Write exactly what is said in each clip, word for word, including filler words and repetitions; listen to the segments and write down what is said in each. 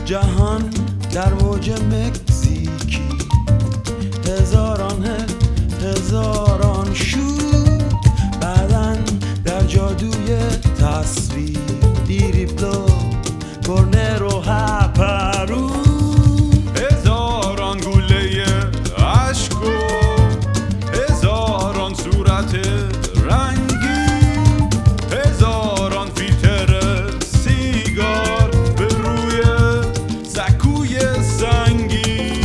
جهان در موج مکزیکی، هزاران هزاران شور، بعدن در جادوی تصویر، دیریبلو کورنر و هپرو، هزاران گوله عشق و هزاران صورت رنگی، هزاران فیلتر سیگار به روی سکوی سنگی.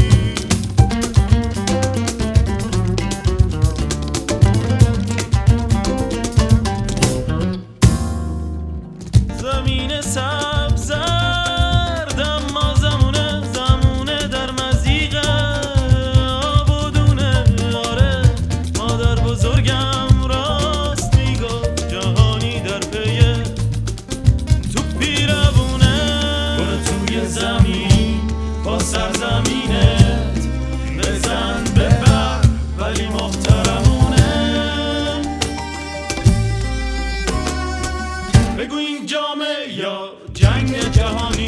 زمین سبز زرد اما زمونه زمونه در مزیق آب و دونه. آره مادر بزرگم راست میگفت، جهانی در پی تو پیرونه. برو توی زمین با سرزمینت بزن ببر ولی محترمونه. بگو این جامعه یا جنگ جهانی